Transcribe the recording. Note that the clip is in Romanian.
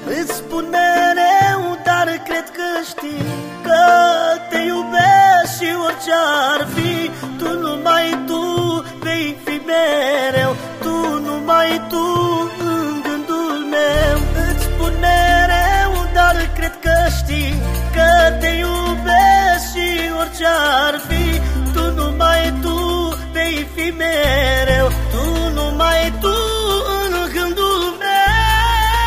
Îți spun mereu, dar cred că știi că te iubesc și orice ar fi, tu, numai tu vei fi mereu, tu, numai tu în gândul meu. Îți spun mereu, dar cred că știi că te iubesc și orice ar